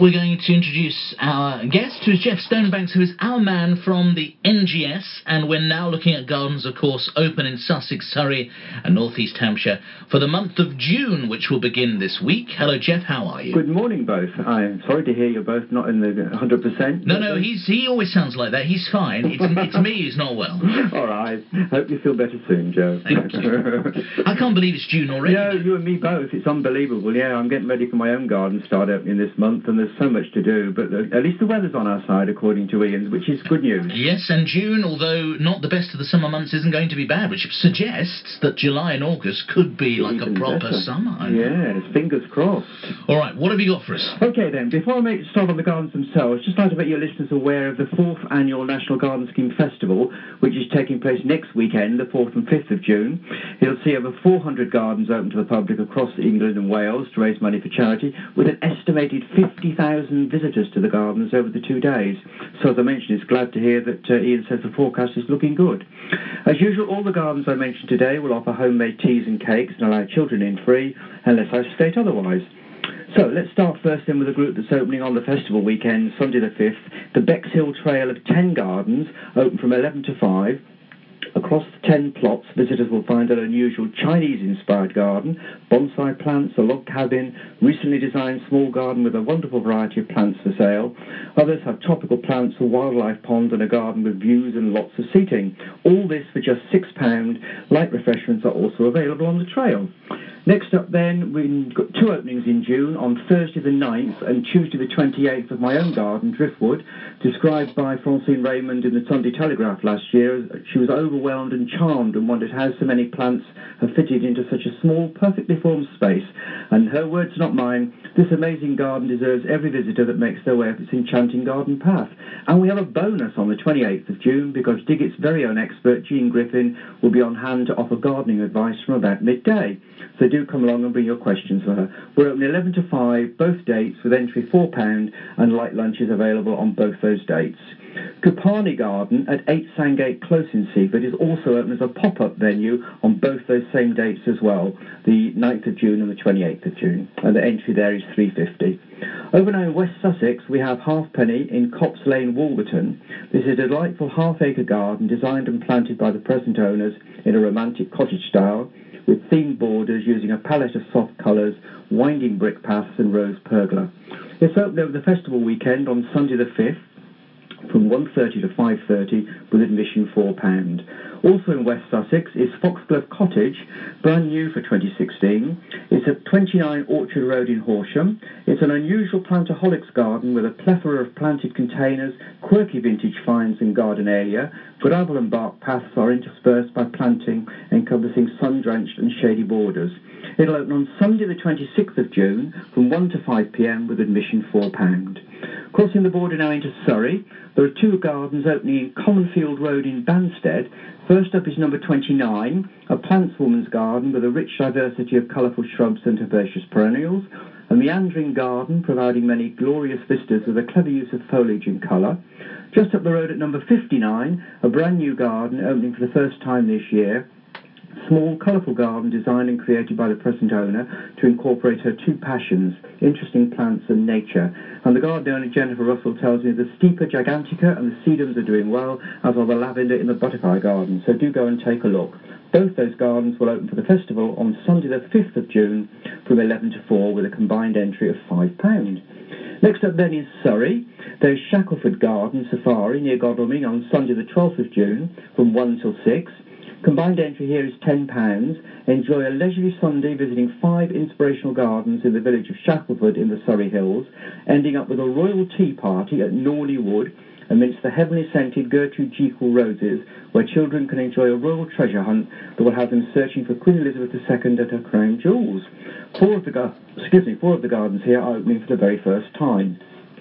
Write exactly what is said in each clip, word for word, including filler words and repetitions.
we're going to introduce our guest, who's Jeff Stonebanks, who is our man from the N G S, and we're now looking at gardens, of course, open in Sussex, Surrey and North East Hampshire for the month of June, which will begin this week. Hello, Jeff, how are you? Good morning, both. I'm sorry to hear you're both not in the one hundred percent. No, no, he's he always sounds like that. He's fine. It's, it's me who's not well. All right. Hope you feel better soon, Joe. Thank you. I can't believe it's June already. Yeah, you and me both. It's unbelievable. Yeah, I'm getting ready for my own garden start opening this month, and there's so much to do, but the, at least the weather's on our side, according to Ian, which is good news. Yes, and June, although not the best of the summer months, isn't going to be bad, which suggests that July and August could be like Even a proper better. summer. Yes, fingers crossed. All right, what have you got for us? Okay then, before I make start on the gardens themselves, just like to make your listeners aware of the fourth annual National Garden Scheme Festival, which is taking place next weekend, the fourth and fifth of June. You'll see over four hundred gardens open to the public across England and Wales to raise money for charity, with an estimated fifty thousand visitors to the gardens over the two days. So as I mentioned, it's glad to hear that uh, Ian says the forecast is looking good. As usual, all the gardens I mentioned today will offer homemade teas and cakes and allow children in free, unless I state otherwise. So let's start first then with a group that's opening on the festival weekend, Sunday the fifth. The Bexhill Trail of ten gardens, open from eleven to five. Across the ten plots, visitors will find an unusual Chinese-inspired garden, bonsai plants, a log cabin, recently designed small garden with a wonderful variety of plants for sale. Others have tropical plants, a wildlife pond and a garden with views and lots of seating. All this for just six pounds. Light refreshments are also available on the trail. Next up then, we've got two openings in June, on Thursday the ninth and Tuesday the twenty-eighth of my own garden, Driftwood, described by Francine Raymond in the Sunday Telegraph last year. She was overwhelmed and charmed and wondered how so many plants have fitted into such a small, perfectly formed space. And her words, not mine, this amazing garden deserves every visitor that makes their way up its enchanting garden path. And we have a bonus on the twenty-eighth of June, because Diggett's very own expert, Jean Griffin, will be on hand to offer gardening advice from about midday. So do come along and bring your questions for her. We're open eleven to five, both dates, with entry four pounds, and light lunches available on both those dates. Kupani Garden at eight Sandgate Close in Seaford is also open as a pop-up venue on both those same dates as well, the ninth of June and the twenty-eighth of June, and the entry there is three pounds fifty. Over now in West Sussex, we have Halfpenny in Copse Lane, Wolverton. This is a delightful half-acre garden designed and planted by the present owners in a romantic cottage style, with themed borders using a palette of soft colours, winding brick paths and rose pergola. It's open over the festival weekend on Sunday the fifth, from one thirty to five thirty, with admission four pounds. Also in West Sussex is Foxglove Cottage, brand new for twenty sixteen. It's at twenty-nine Orchard Road in Horsham. It's an unusual plantaholics garden with a plethora of planted containers, quirky vintage finds and garden area. Gravel and bark paths are interspersed by planting encompassing sun-drenched and shady borders. It'll open on Sunday the twenty-sixth of June from one to five p m with admission four pounds. Crossing the border now into Surrey, there are two gardens opening in Commonfield Road in Banstead. First up is number twenty-nine, a plantswoman's garden with a rich diversity of colourful shrubs and herbaceous perennials. A meandering garden providing many glorious vistas with a clever use of foliage and colour. Just up the road at number fifty-nine, a brand new garden opening for the first time this year. Small, colourful garden designed and created by the present owner to incorporate her two passions, interesting plants and nature. And the garden owner, Jennifer Russell, tells me the Stipa gigantica and the sedums are doing well, as are the lavender in the butterfly garden. So do go and take a look. Both those gardens will open for the festival on Sunday the fifth of June from eleven to four, with a combined entry of five pounds. Next up then is Surrey. There's Shackleford Garden Safari near Godalming on Sunday the twelfth of June from one till six. Combined entry here is ten pounds. Enjoy a leisurely Sunday visiting five inspirational gardens in the village of Shackleford in the Surrey Hills, ending up with a royal tea party at Norley Wood amidst the heavenly scented Gertrude Jekyll roses, where children can enjoy a royal treasure hunt that will have them searching for Queen Elizabeth the Second and her crown jewels. Four of the gar- excuse me, four of the gardens here are opening for the very first time.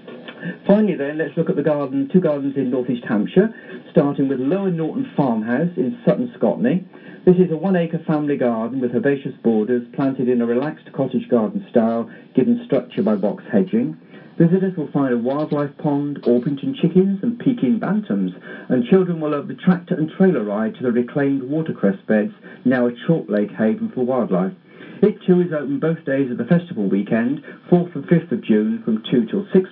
Finally then, let's look at the garden, two gardens in North East Hampshire, starting with Lower Norton Farmhouse in Sutton, Scotney. This is a one-acre family garden with herbaceous borders, planted in a relaxed cottage garden style, given structure by box hedging. Visitors will find a wildlife pond, Orpington chickens and Peking bantams, and children will love the tractor and trailer ride to the reclaimed watercress beds, now a chalk lake haven for wildlife. It too is open both days of the festival weekend, fourth and fifth of June, from two till six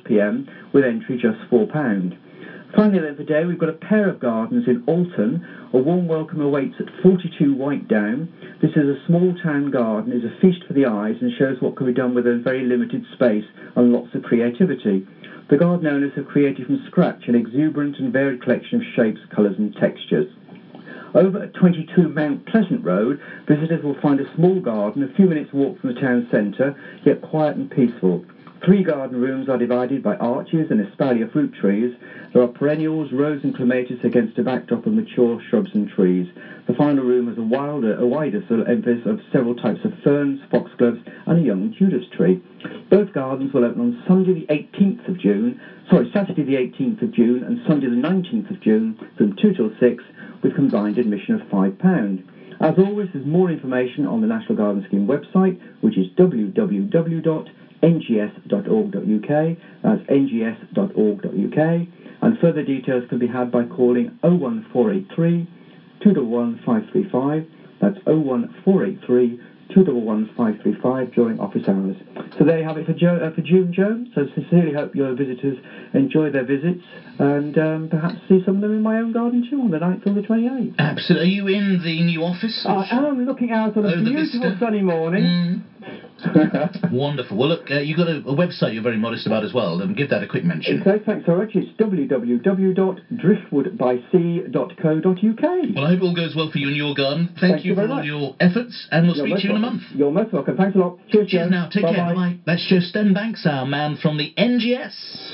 p m with entry just four pounds. Finally then for today, we've got a pair of gardens in Alton. A warm welcome awaits at forty-two White Down. This is a small town garden, is a feast for the eyes and shows what can be done with a very limited space and lots of creativity. The garden owners have created from scratch an exuberant and varied collection of shapes, colours and textures. Over at twenty-two Mount Pleasant Road, visitors will find a small garden, a few minutes walk from the town centre, yet quiet and peaceful. Three garden rooms are divided by arches and espalier fruit trees. There are perennials, rose and clematis against a backdrop of mature shrubs and trees. The final room has a wilder, a wider sort of emphasis of several types of ferns, foxgloves and a young Judas tree. Both gardens will open on Sunday the eighteenth of June, sorry, Saturday the eighteenth of June and Sunday the nineteenth of June from two till six with combined admission of five pounds. As always, there's more information on the National Garden Scheme website, which is w w w dot n g s dot org dot u k. That's n g s dot org dot u k. And further details can be had by calling oh one four eight three, two one one, five three five. That's oh one four eight three, two one one, five three five during office hours. So there you have it for, jo- uh, for June, Joe. So sincerely hope your visitors enjoy their visits and um, perhaps see some of them in my own garden too on the ninth or the twenty-eighth. Absolutely. Are you in the new office? I am looking out on a Over the beautiful vista? sunny morning. Mm. Wonderful. Well, look, uh, you've got a, a website you're very modest about as well. Um, give that a quick mention. Okay, thanks so much. It's w w w dot driftwood by sea dot co dot u k. Well, I hope all goes well for you in your garden. Thank, Thank you you for very all much. your efforts, and we'll You're speak most to you in a welcome. month. You're most welcome. Thanks a lot. Cheers, Cheers Joe. now. Take Bye-bye. care. Bye-bye. That's Joe Stonebanks, our man from the N G S.